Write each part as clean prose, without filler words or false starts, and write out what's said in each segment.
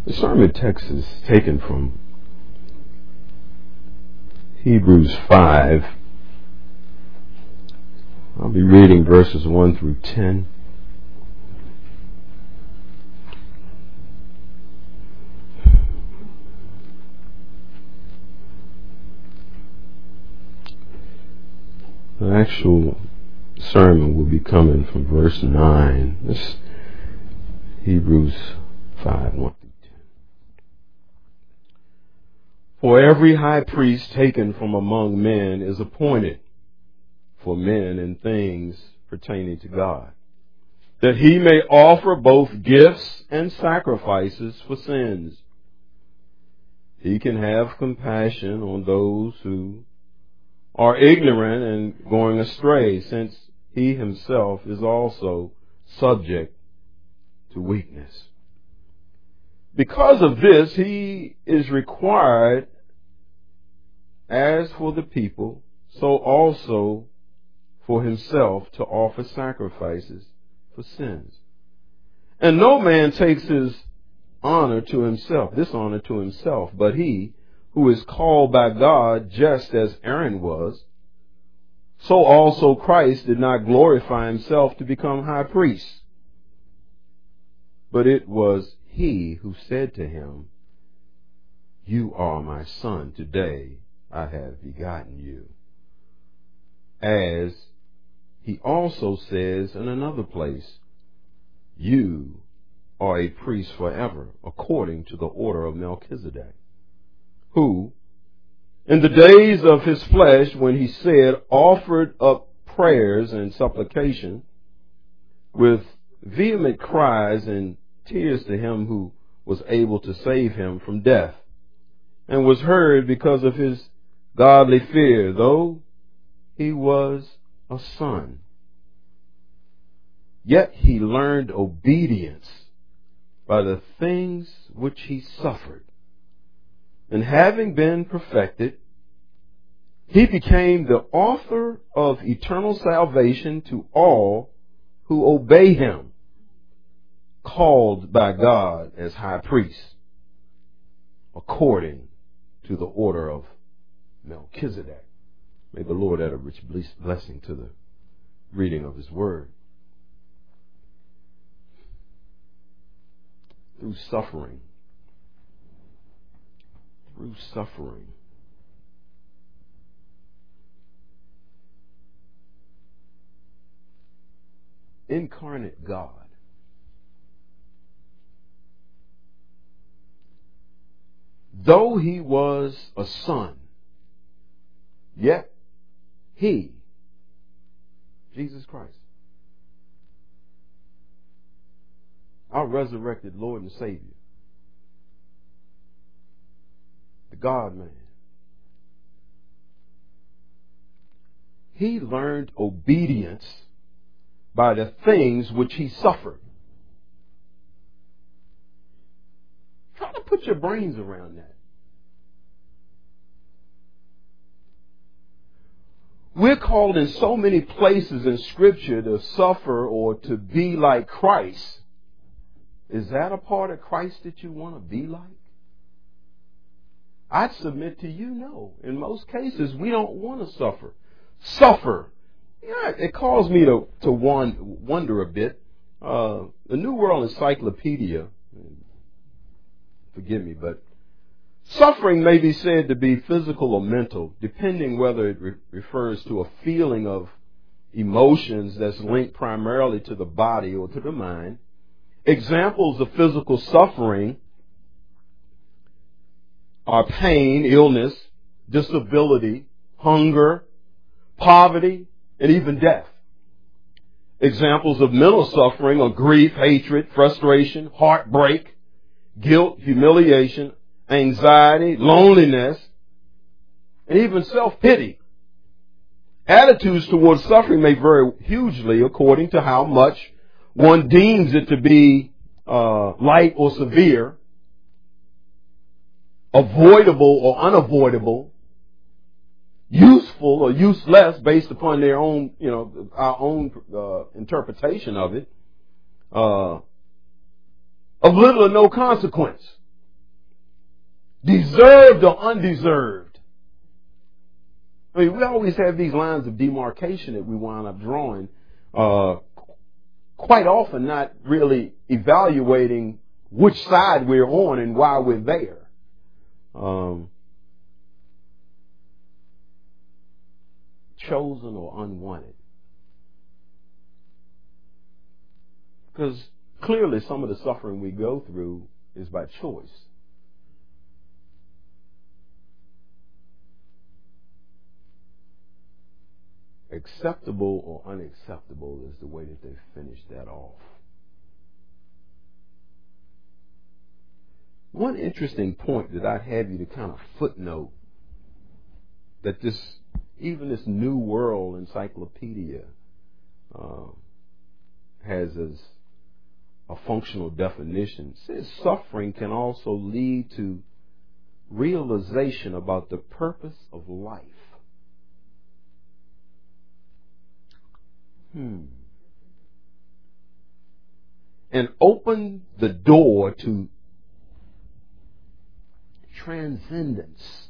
The sermon text is taken from Hebrews 5. I'll be reading verses 1 through 10. The actual sermon will be coming from verse 9. This Hebrews 5, 1 through 10. For every high priest taken from among men is appointed for men and things pertaining to God, that he may offer both gifts and sacrifices for sins. He can have compassion on those who are ignorant and going astray, since he himself is also subject to weakness. Because of this, he is required, as for the people, so also for himself, to offer sacrifices for sins. And no man takes his honor to himself, this honor to himself, but he who is called by God, just as Aaron was, so also Christ did not glorify himself to become high priest. But it was he who said to him, "You are my son, today I have begotten you." As he also says in another place, "You are a priest forever, according to the order of Melchizedek," who, in the days of his flesh, when he said, offered up prayers and supplication with vehement cries and tears to him who was able to save him from death, and was heard because of his godly fear, though he was a son. Yet he learned obedience by the things which he suffered. And having been perfected, he became the author of eternal salvation to all who obey him, called by God as high priest, according to the order of Melchizedek. May the Lord add a rich blessing to the reading of his word. Through suffering, incarnate God though he was a son, yet he, Jesus Christ, our resurrected Lord and Savior, the God-man, he learned obedience by the things which he suffered. Try to put your brains around that. We're called in so many places in Scripture to suffer or to be like Christ. Is that a part of Christ that you want to be like? I'd submit to you, no. In most cases, we don't want to suffer. Yeah, it caused me to wonder a bit. The New World Encyclopedia, forgive me, but suffering may be said to be physical or mental, depending whether it refers to a feeling of emotions that's linked primarily to the body or to the mind. Examples of physical suffering are pain, illness, disability, hunger, poverty, and even death. Examples of mental suffering are grief, hatred, frustration, heartbreak, guilt, humiliation, anxiety, loneliness, and even self-pity. Attitudes towards suffering may vary hugely according to how much one deems it to be light or severe, avoidable or unavoidable, useful or useless based upon their own, our own interpretation of it, of little or no consequence. deserved or undeserved. I mean, we always have these lines of demarcation that we wind up drawing, quite often not really evaluating which side we're on and why we're there. Chosen or unwanted. Because clearly some of the suffering we go through is by choice. Acceptable or unacceptable is the way that they finish that off. One interesting point that I'd have you to kind of footnote that even this New World Encyclopedia has as a functional definition, says suffering can also lead to realization about the purpose of life. And open the door to transcendence.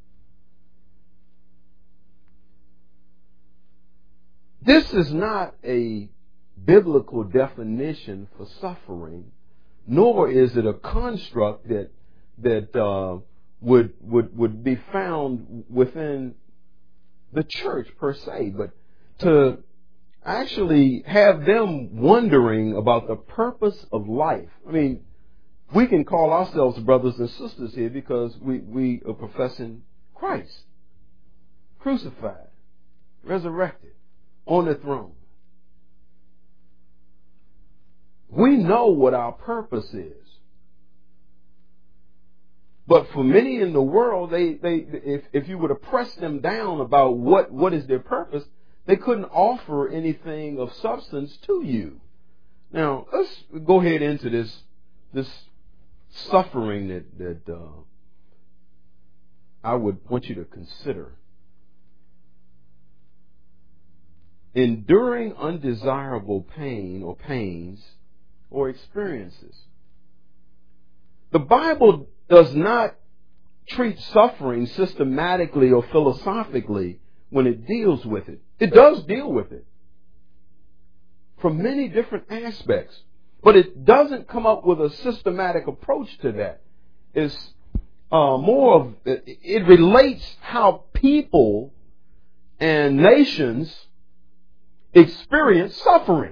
This is not a biblical definition for suffering, nor is it a construct that would be found within the church per se, but to actually have them wondering about the purpose of life. I mean, we can call ourselves brothers and sisters here because we are professing Christ, crucified, resurrected, on the throne. We know what our purpose is. But for many in the world, if you were to press them down about what is their purpose, they couldn't offer anything of substance to you. Now, let's go ahead into this suffering that I would want you to consider. Enduring undesirable pain or pains or experiences. The Bible does not treat suffering systematically or philosophically when it deals with it. It does deal with it from many different aspects, but it doesn't come up with a systematic approach to that. It's more of, it relates how people and nations experience suffering.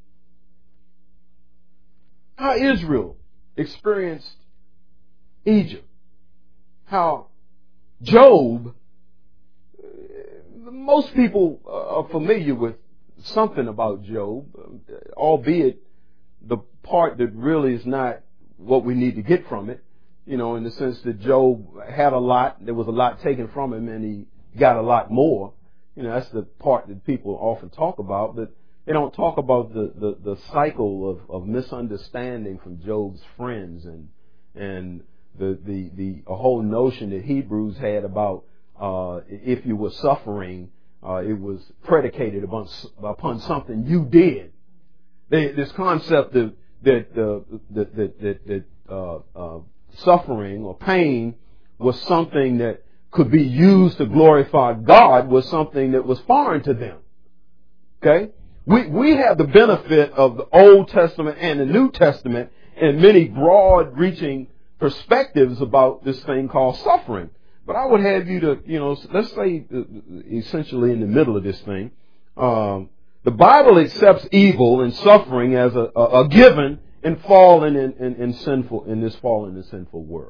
How Israel experienced Egypt. How Job, most people are familiar with something about Job, albeit the part that really is not what we need to get from it, in the sense that Job had a lot, there was a lot taken from him, and he got a lot more. That's the part that people often talk about, but they don't talk about the cycle of misunderstanding from Job's friends and the whole notion that Hebrews had about if you were suffering, it was predicated upon something you did. This concept of that suffering or pain was something that could be used to glorify God was something that was foreign to them. Okay? We have the benefit of the Old Testament and the New Testament and many broad-reaching perspectives about this thing called suffering. But I would have you to, let's say essentially in the middle of this thing, the Bible accepts evil and suffering as a given in this fallen and sinful world.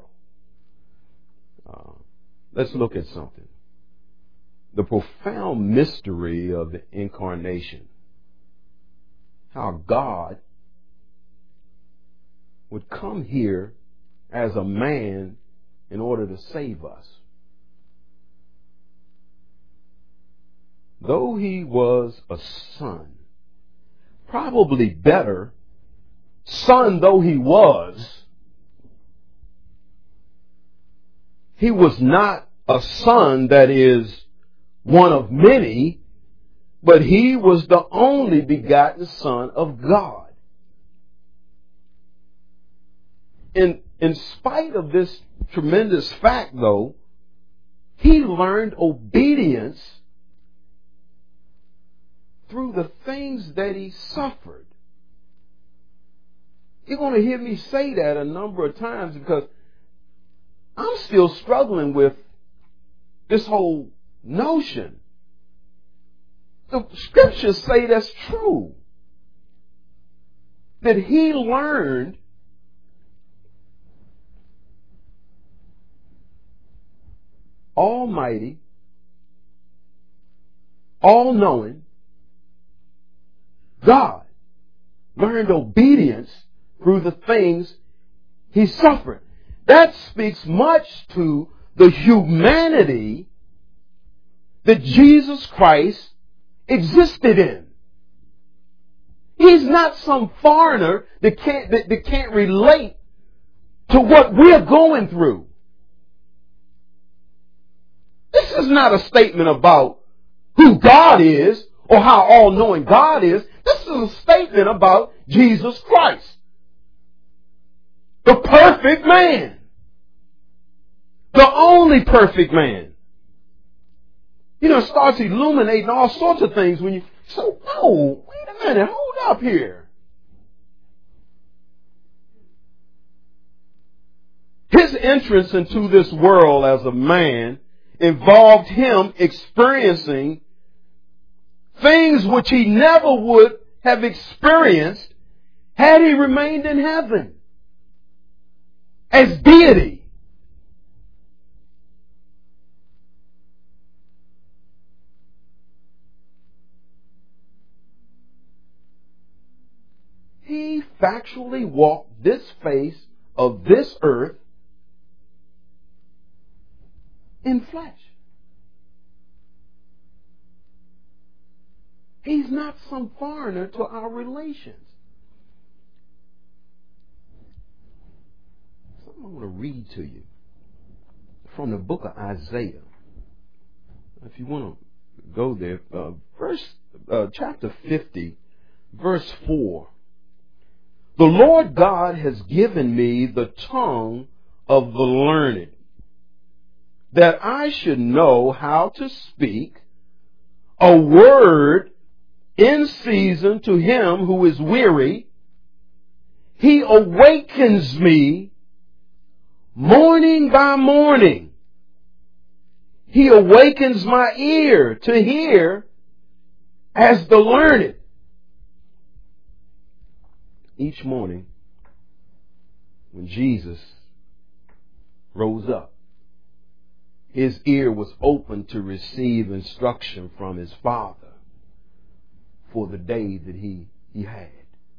Let's look at something. The profound mystery of the incarnation. How God would come here as a man in order to save us. Though he was a son, probably better, son though he was not a son that is one of many, but he was the only begotten Son of God. And in spite of this tremendous fact, though, he learned obedience through the things that he suffered. You're going to hear me say that a number of times because I'm still struggling with this whole notion. The scriptures say that's true. That he learned Almighty, all-knowing God, learned obedience through the things he suffered. That speaks much to the humanity that Jesus Christ existed in. He's not some foreigner that can't relate to what we're going through. This is not a statement about who God is or how all-knowing God is. This is a statement about Jesus Christ, the perfect man, the only perfect man. You know, it starts illuminating all sorts of things when you say, "Whoa, wait a minute, hold up here." His entrance into this world as a man involved him experiencing things which he never would have experienced had he remained in heaven as deity. He factually walked this face of this earth in flesh. He's not some foreigner to our relations. Something I want to read to you from the book of Isaiah. If you want to go there, chapter 50, verse 4. The Lord God has given me the tongue of the learned, that I should know how to speak a word in season to him who is weary. He awakens me morning by morning. He awakens my ear to hear as the learned. Each morning when Jesus rose up, his ear was open to receive instruction from his Father for the day that he had.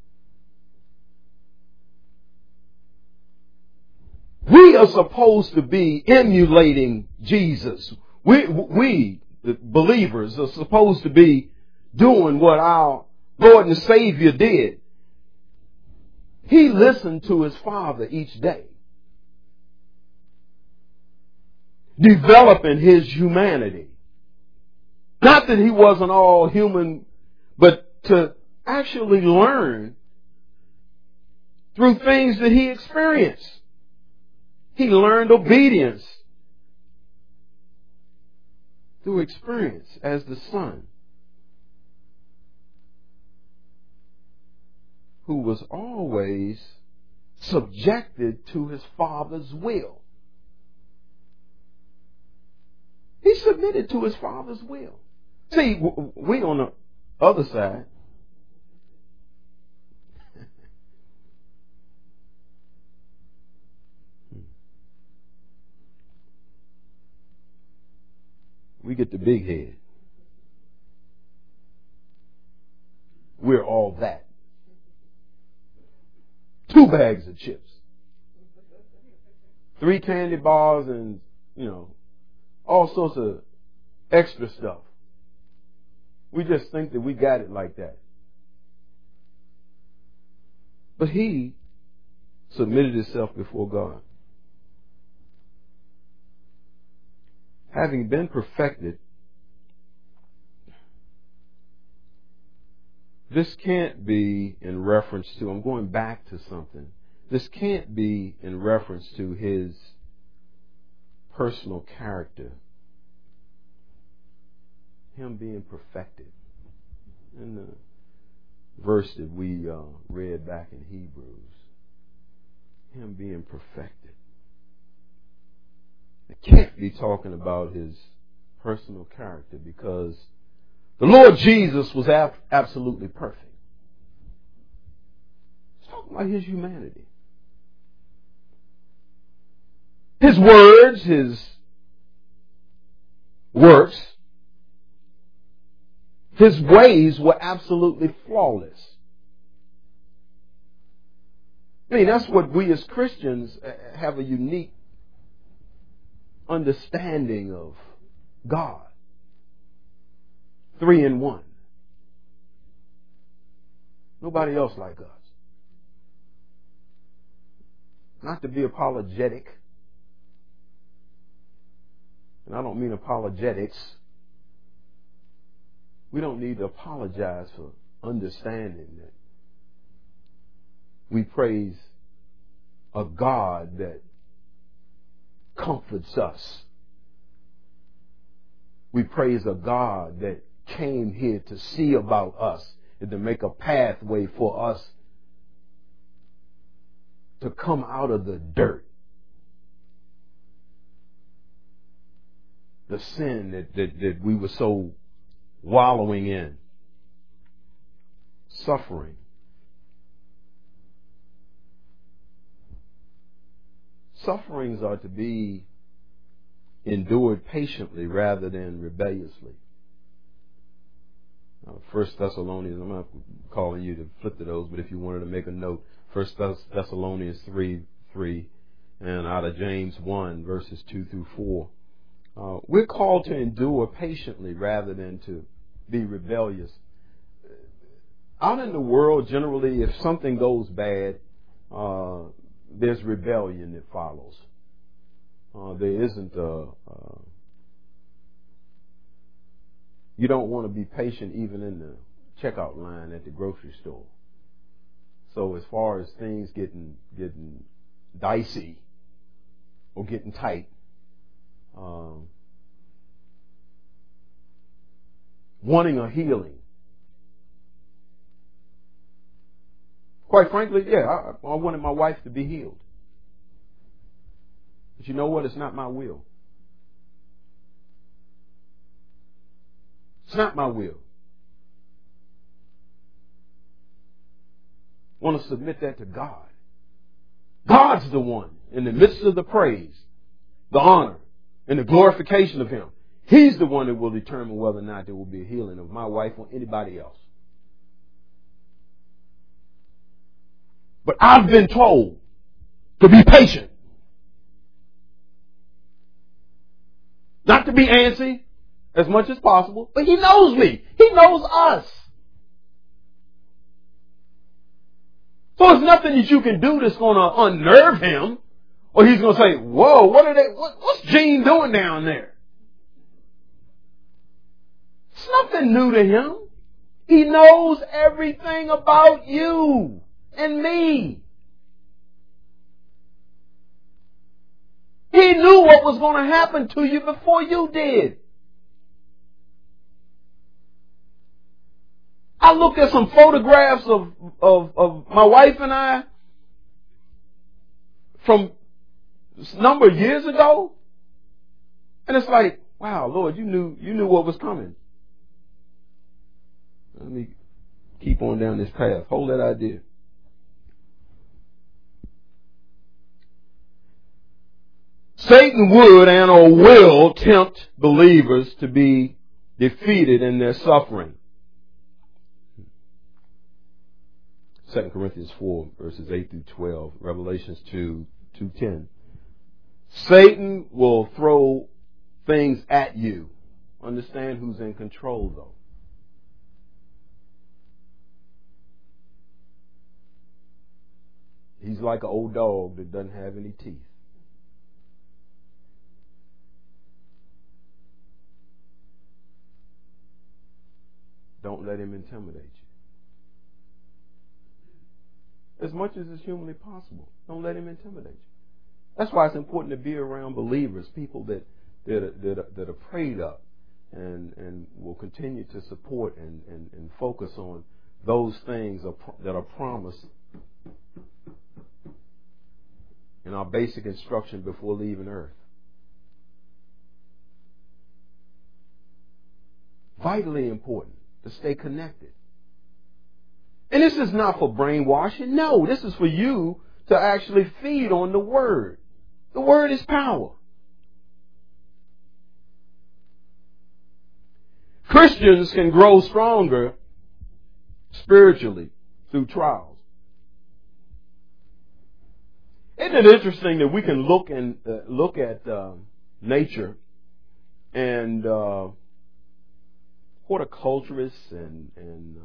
We are supposed to be emulating Jesus. We, the believers, are supposed to be doing what our Lord and Savior did. He listened to his Father each day, developing his humanity. Not that he wasn't all human, but to actually learn through things that he experienced. He learned obedience through experience as the Son, who was always subjected to his Father's will. He submitted to his Father's will. See, we on the other side, we get the big head. We're all that. 2 bags of chips, 3 candy bars, and, all sorts of extra stuff. We just think that we got it like that. But he submitted himself before God. Having been perfected, this can't be in reference to, I'm going back to something. This can't be in reference to his personal character, him being perfected. In the verse that we read back in Hebrews, him being perfected. It can't be talking about his personal character, because the Lord Jesus was absolutely perfect. It's talking about his humanity. His words, his works, his ways were absolutely flawless. I mean, that's what we as Christians have a unique understanding of God. 3 in 1. Nobody else like us. Not to be apologetic. And I don't mean apologetics. We don't need to apologize for understanding that we praise a God that comforts us. We praise a God that came here to see about us and to make a pathway for us to come out of the dirt. The sin that we were so wallowing in. Suffering. Sufferings are to be endured patiently rather than rebelliously. 1 Thessalonians, I'm not calling you to flip to those, but if you wanted to make a note, 1 Thessalonians 3:3, and out of James 1, verses 2 through 4. We're called to endure patiently rather than to be rebellious. Out in the world, generally, if something goes bad, there's rebellion that follows. There isn't you don't want to be patient even in the checkout line at the grocery store. So as far as things getting dicey or getting tight, wanting a healing. Quite frankly, yeah, I wanted my wife to be healed. But you know what? It's not my will. It's not my will. I want to submit that to God. God's the one in the midst of the praise, the honor, and the glorification of Him. He's the one that will determine whether or not there will be a healing of my wife or anybody else. But I've been told to be patient. Not to be antsy as much as possible, but He knows me. He knows us. So there's nothing that you can do that's going to unnerve Him, or He's going to say, "Whoa, what's Gene doing down there?" It's nothing new to Him. He knows everything about you and me. He knew what was going to happen to you before you did. I looked at some photographs of my wife and I from a number of years ago, and it's like, wow, Lord, you knew what was coming. Let me keep on down this path. Hold that idea. Satan would and or will tempt believers to be defeated in their suffering. 2 Corinthians 4, verses 8 through 12, Revelations 2:10. Satan will throw things at you. Understand who's in control, though. He's like an old dog that doesn't have any teeth. Don't let him intimidate you. as much as is humanly possible. Don't let him intimidate you. That's why it's important to be around believers, people that are prayed up and will continue to support and focus on those things that are promised in our basic instruction before leaving earth. Vitally important to stay connected. And this is not for brainwashing. No, this is for you to actually feed on the Word. The Word is power. Christians can grow stronger spiritually through trials. Isn't it interesting that we can look at nature and horticulturists and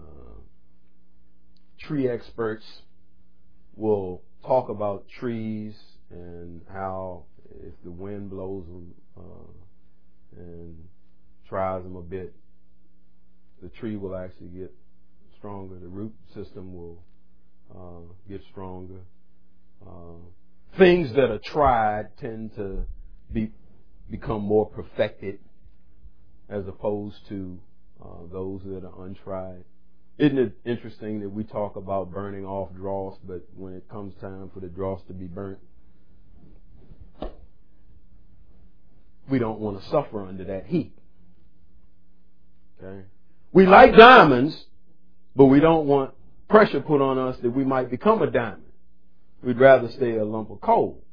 tree experts will talk about trees and how if the wind blows them and tries them a bit, the tree will actually get stronger. The root system will get stronger. Things that are tried tend to become more perfected as opposed to those that are untried. Isn't it interesting that we talk about burning off dross, but when it comes time for the dross to be burnt, we don't want to suffer under that heat. Okay? We like diamonds, but we don't want pressure put on us that we might become a diamond. We'd rather stay a lump of coal.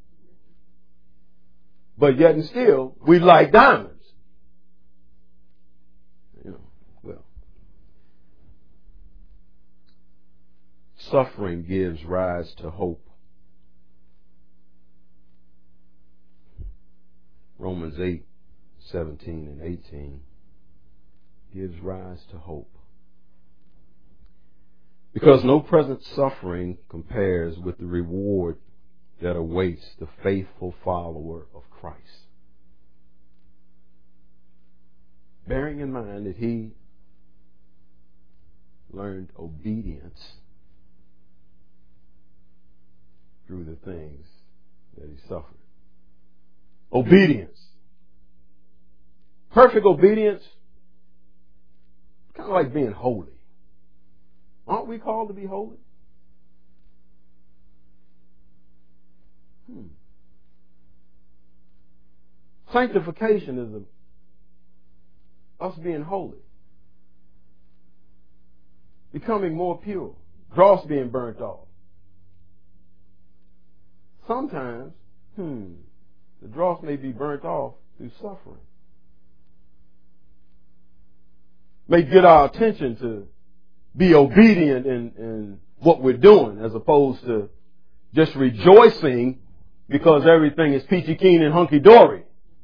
But yet and still, we like diamonds. Suffering gives rise to hope. Romans 8:17 and 18 gives rise to hope. Because no present suffering compares with the reward that awaits the faithful follower of Christ. Bearing in mind that he learned obedience through the things that he suffered. Obedience. Perfect obedience. Kind of like being holy. Aren't we called to be holy? Sanctification is us being holy. Becoming more pure. Dross being burnt off. Sometimes, the dross may be burnt off through suffering. May get our attention to be obedient in what we're doing as opposed to just rejoicing because everything is peachy keen and hunky dory.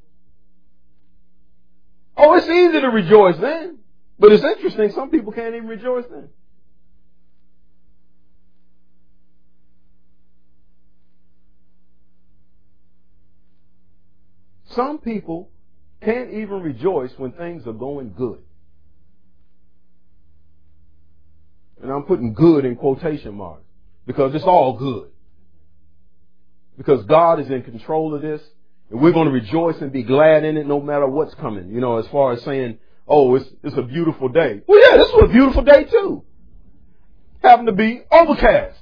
Oh, it's easy to rejoice then. But it's interesting, some people can't even rejoice then. Some people can't even rejoice when things are going good. And I'm putting good in quotation marks because it's all good. Because God is in control of this and we're going to rejoice and be glad in it no matter what's coming. You know, as far as saying, oh, it's a beautiful day. Well, yeah, this was a beautiful day too. Happened to be overcast.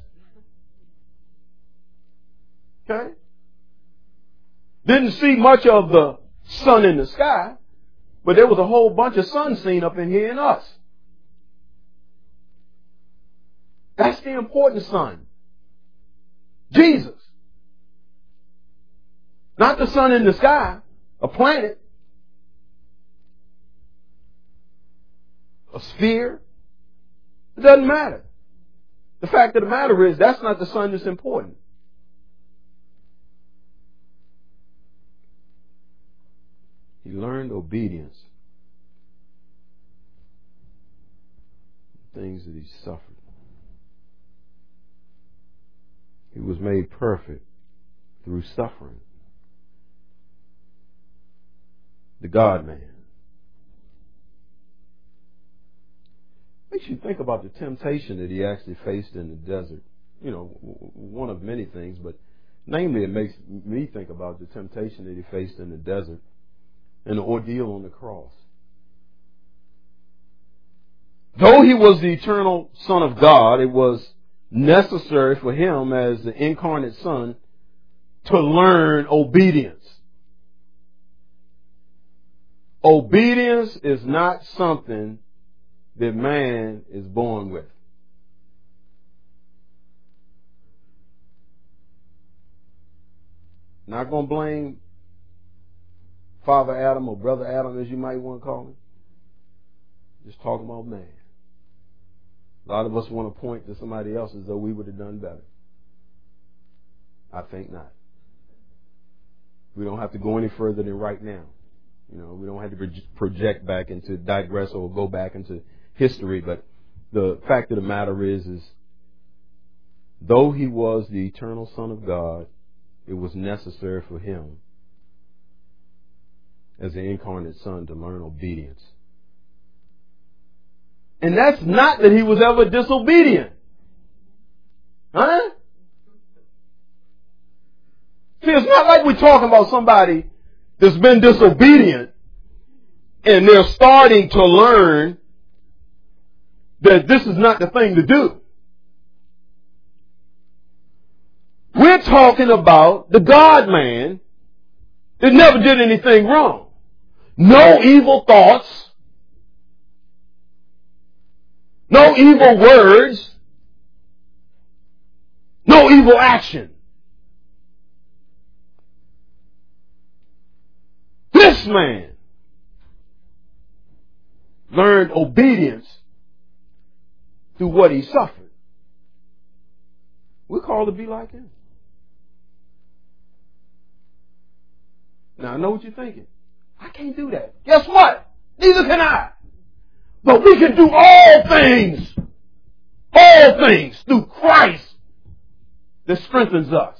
Okay? Didn't see much of the sun in the sky, but there was a whole bunch of sun seen up in here in us. That's the important sun. Jesus. Not the sun in the sky, a planet, a sphere. It doesn't matter. The fact of the matter is that's not the sun that's important. He learned obedience. Things that he suffered. He was made perfect through suffering. The God-man. Makes you think about the temptation that he actually faced in the desert. one of many things, but namely it makes me think about the temptation that he faced in the desert and the ordeal on the cross. Though he was the eternal Son of God, it was necessary for him as the incarnate Son to learn obedience. Obedience is not something that man is born with. Not going to blame Father Adam or Brother Adam, as you might want to call him. Just talking about man. A lot of us want to point to somebody else as though we would have done better. I think not. We don't have to go any further than right now. We don't have to project back into, digress or go back into history, but the fact of the matter is though he was the eternal Son of God, it was necessary for him as the incarnate Son to learn obedience. And that's not that he was ever disobedient. Huh? See, it's not like we're talking about somebody that's been disobedient and they're starting to learn that this is not the thing to do. We're talking about the God-man that never did anything wrong. No evil thoughts. No evil words. No evil action. This man learned obedience through what he suffered. We're called to be like him. Now I know what you're thinking. I can't do that. Guess what? Neither can I. But we can do all things through Christ that strengthens us.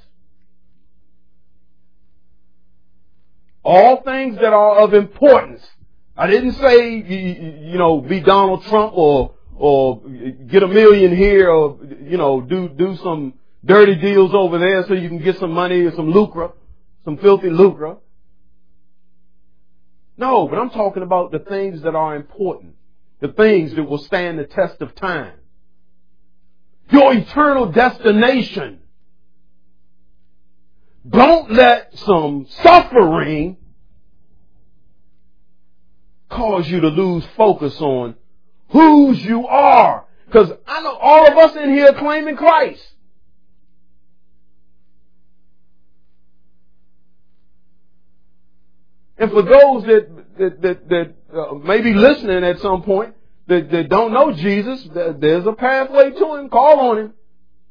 All things that are of importance. I didn't say, be Donald Trump or get $1 million here or, do some dirty deals over there so you can get some money or some lucre, some filthy lucre. No, but I'm talking about the things that are important. The things that will stand the test of time. Your eternal destination. Don't let some suffering cause you to lose focus on whose you are. Because I know all of us in here claiming Christ. And for those that may be listening at some point that don't know Jesus, there's a pathway to him. Call on him.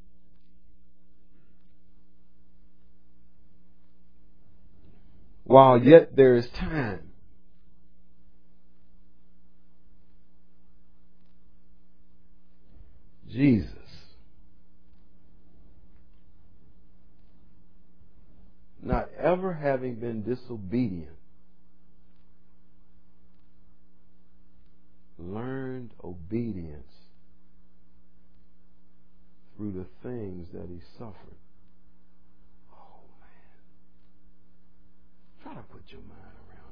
While yet there is time. Jesus. Not ever having been disobedient, learned obedience through the things that he suffered. Oh, man. Try to put your mind around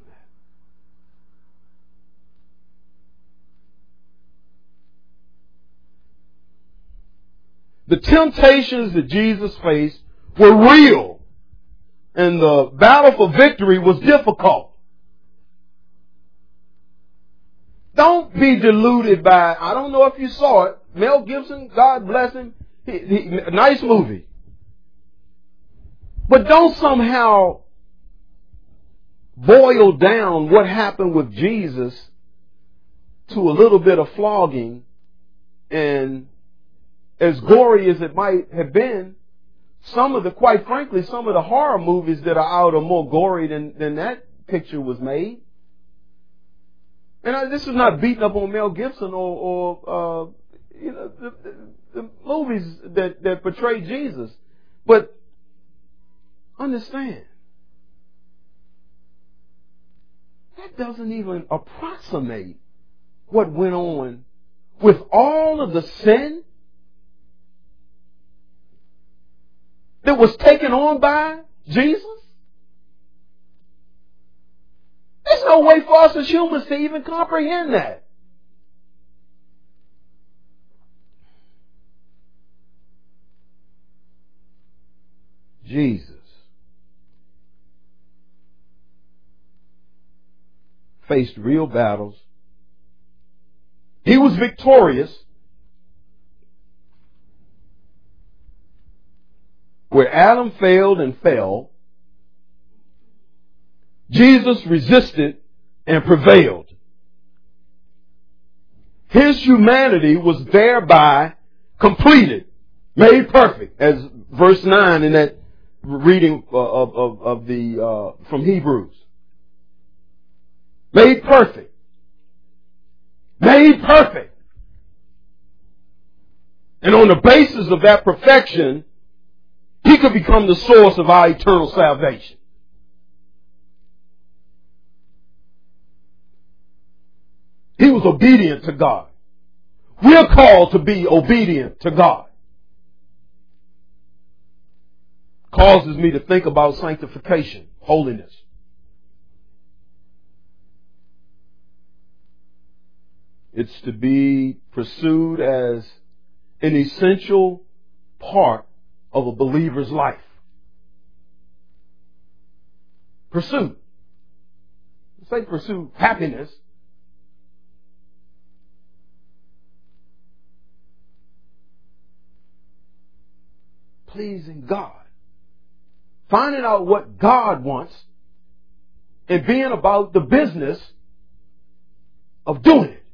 that. The temptations that Jesus faced were real, and the battle for victory was difficult. Don't be deluded by, I don't know if you saw it, Mel Gibson, God bless him, nice movie. But don't somehow boil down what happened with Jesus to a little bit of flogging, and as gory as it might have been, quite frankly, some of the horror movies that are out are more gory than that picture was made. And this is not beating up on Mel Gibson or the movies that portray Jesus. But understand, that doesn't even approximate what went on with all of the sin, that was taken on by Jesus? There's no way for us as humans to even comprehend that. Jesus faced real battles. He was victorious where Adam failed and fell. Jesus resisted and prevailed. His humanity was thereby completed, made perfect, as verse 9 in that reading from Hebrews. Made perfect. Made perfect. And on the basis of that perfection, he could become the source of our eternal salvation. He was obedient to God. We are called to be obedient to God. Causes me to think about sanctification, holiness. It's to be pursued as an essential part of a believer's life. Pursue. Say pursue happiness. Pleasing God. Finding out what God wants and being about the business of doing it.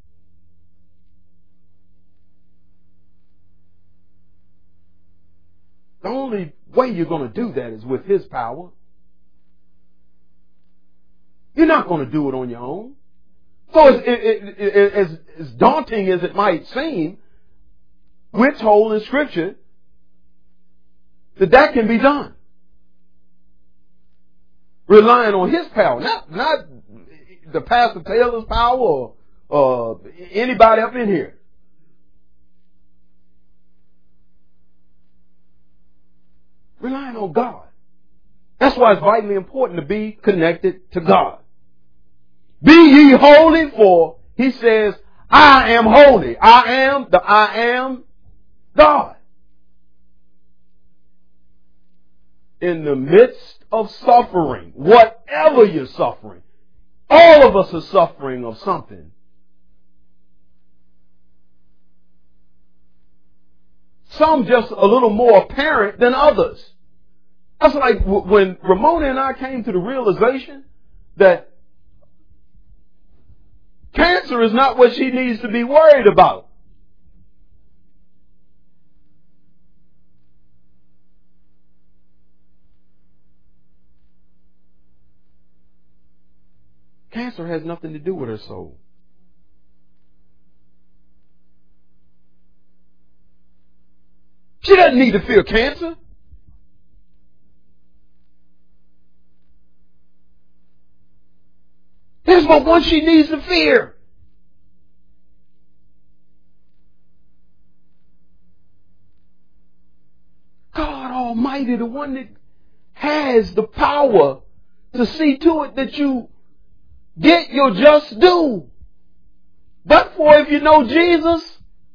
The only way you're going to do that is with His power. You're not going to do it on your own. So as daunting as it might seem, we're told in Scripture that can be done. Relying on His power, not the Pastor Taylor's power or anybody up in here. Relying on God. That's why it's vitally important to be connected to God. Be ye holy, for He says, I am holy. I am God. In the midst of suffering, whatever you're suffering, all of us are suffering of something. Some just a little more apparent than others. That's like when Ramona and I came to the realization that cancer is not what she needs to be worried about. Cancer has nothing to do with her soul. She doesn't need to fear cancer. There's but one she needs to fear. God Almighty, the one that has the power to see to it that you get your just due. But for if you know Jesus,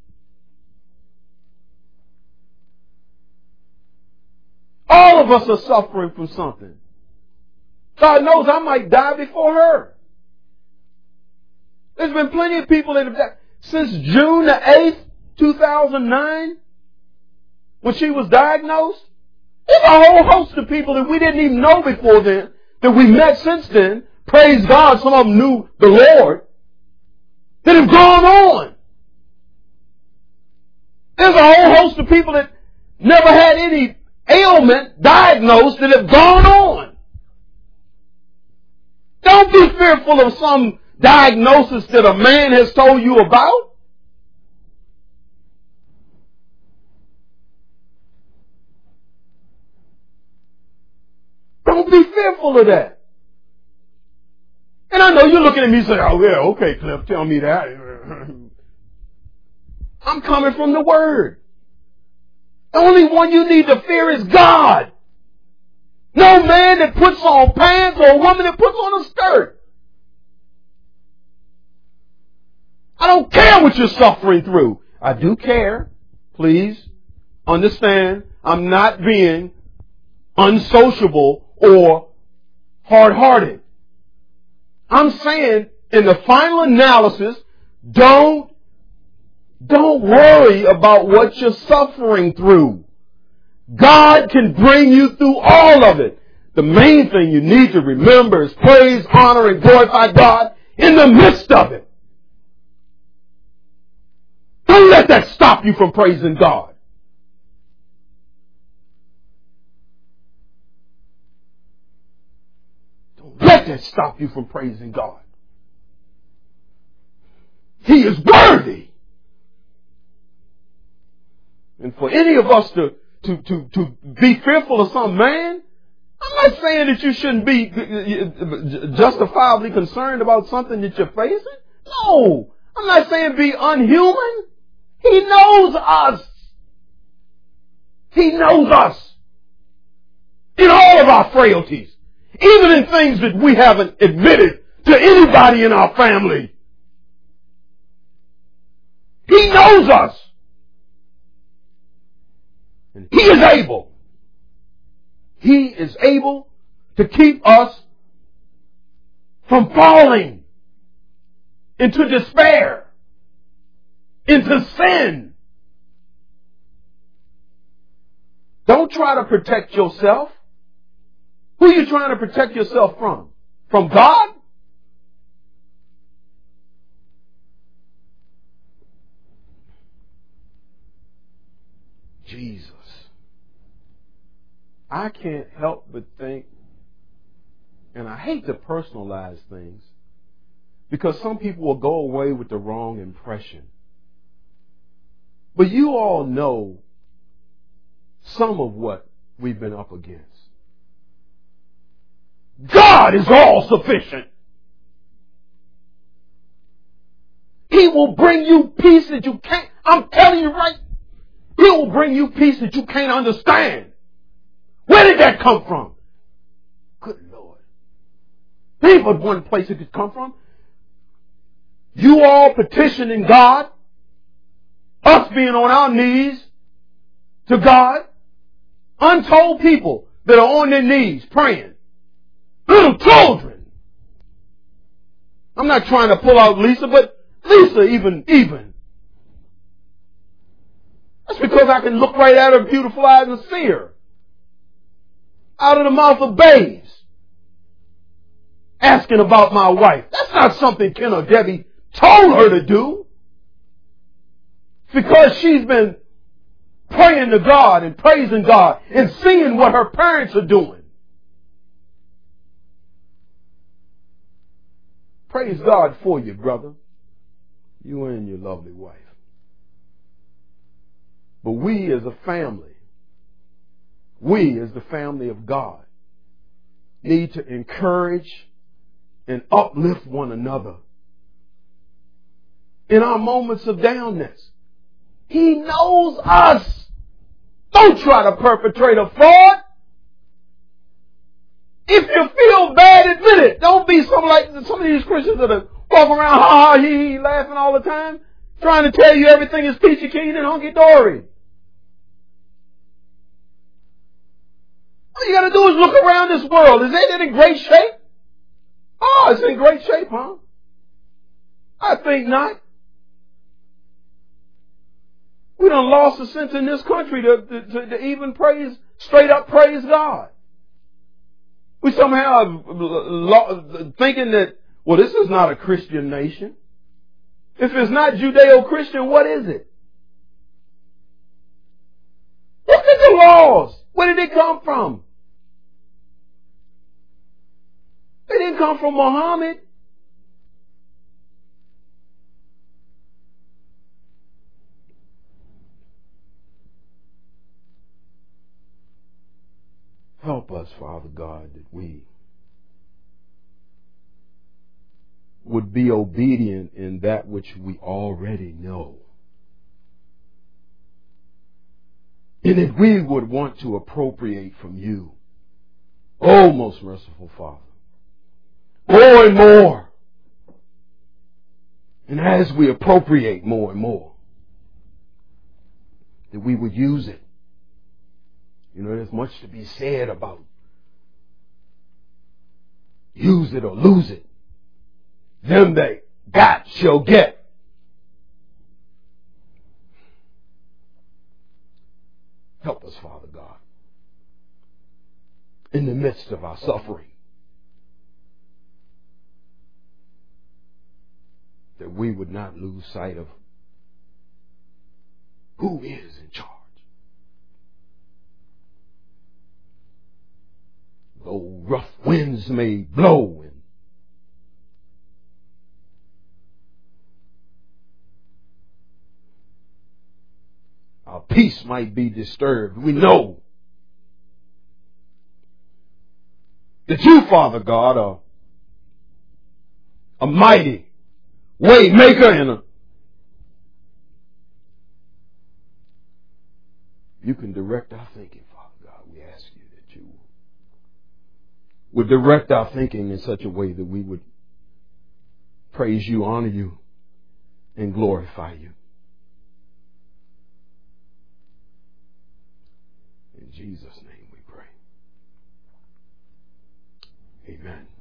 all of us are suffering from something. God knows I might die before her. There's been plenty of people that have died. Since June the 8th, 2009, when she was diagnosed, there's a whole host of people that we didn't even know before then, that we met since then. Praise God, some of them knew the Lord, that have gone on. There's a whole host of people that never had any ailment diagnosed that have gone on. Don't be fearful of some diagnosis that a man has told you about. Don't be fearful of that. And I know you're looking at me saying, oh yeah, okay, Cliff, tell me that. I'm coming from the Word. The only one you need to fear is God. No man that puts on pants or a woman that puts on a skirt. I don't care what you're suffering through. I do care. Please understand, I'm not being unsociable or hard-hearted. I'm saying, in the final analysis, don't worry about what you're suffering through. God can bring you through all of it. The main thing you need to remember is praise, honor, and glorify God in the midst of it. Don't let that stop you from praising God. Don't let that stop you from praising God. He is worthy. And for any of us to be fearful of some man, I'm not saying that you shouldn't be justifiably concerned about something that you're facing. No. I'm not saying be unhuman. He knows us. He knows us. In all of our frailties. Even in things that we haven't admitted to anybody in our family. He knows us. And He is able. He is able to keep us from falling into despair, into sin. Don't try to protect yourself. Who are you trying to protect yourself from? From God? Jesus. I can't help but think, and I hate to personalize things, because some people will go away with the wrong impression. But you all know some of what we've been up against. God is all sufficient. He will bring you peace that you can't, I'm telling you right, He will bring you peace that you can't understand. Where did that come from? Good Lord. There ain't but one place it could come from. You all petitioning God, us being on our knees to God, untold people that are on their knees praying, little children. I'm not trying to pull out Lisa, but Lisa even. That's because I can look right at her beautiful eyes and see her. Out of the mouth of babes. Asking about my wife. That's not something Ken or Debbie told her to do. Because she's been praying to God and praising God and seeing what her parents are doing. Praise God for you, brother. You and your lovely wife. But we as a family, we as the family of God, need to encourage and uplift one another in our moments of downness. He knows us. Don't try to perpetrate a fraud. If you feel bad, admit it. Don't be some of these Christians that are walking around ha ha he he laughing all the time, trying to tell you everything is peachy keen and hunky dory. All you got to do is look around this world. Is it in great shape? Oh, it's in great shape, huh? I think not. We done lost the sense in this country to even straight up praise God. We somehow thinking that, well, this is not a Christian nation. If it's not Judeo-Christian, what is it? Look at the laws. Where did they come from? They didn't come from Muhammad. Help us, Father God, that we would be obedient in that which we already know. And that we would want to appropriate from you Oh, most merciful Father, more and more. And as we appropriate more and more, that we would use it. You know, there's much to be said about use it or lose it. Them that got shall get. Help us, Father God, in the midst of our suffering, that we would not lose sight of who is in charge. Though rough winds may blow and our peace might be disturbed, we know that you, Father God, are a mighty way maker and you can direct our thinking, Father God. We ask you that you would direct our thinking in such a way that we would praise you, honor you, and glorify you. In Jesus' name we pray. Amen.